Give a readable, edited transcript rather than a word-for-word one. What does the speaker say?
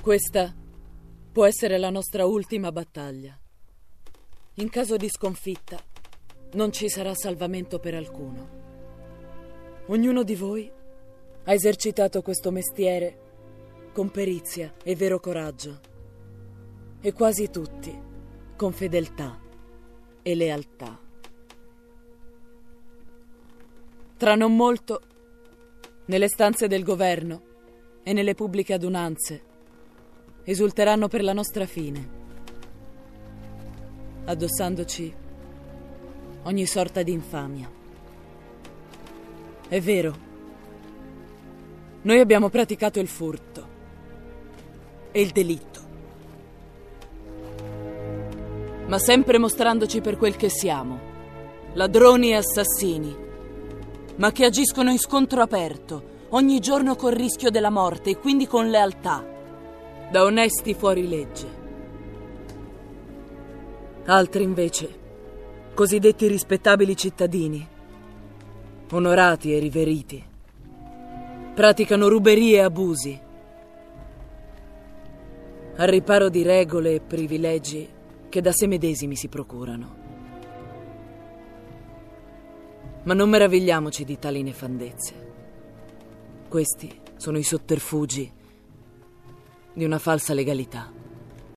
Questa può essere la nostra ultima battaglia. In caso di sconfitta, non ci sarà salvamento per alcuno. Ognuno di voi ha esercitato questo mestiere con perizia e vero coraggio, e quasi tutti con fedeltà e lealtà. Tra non molto, nelle stanze del governo e nelle pubbliche adunanze, esulteranno per la nostra fine, addossandoci ogni sorta di infamia. È vero, noi abbiamo praticato il furto e il delitto, ma sempre mostrandoci per quel che siamo, ladroni e assassini, ma che agiscono in scontro aperto, ogni giorno col rischio della morte e quindi con lealtà, da onesti fuorilegge. Altri invece, cosiddetti rispettabili cittadini, onorati e riveriti, praticano ruberie e abusi, al riparo di regole e privilegi che da sé medesimi si procurano. Ma non meravigliamoci di tali nefandezze. Questi sono i sotterfugi di una falsa legalità.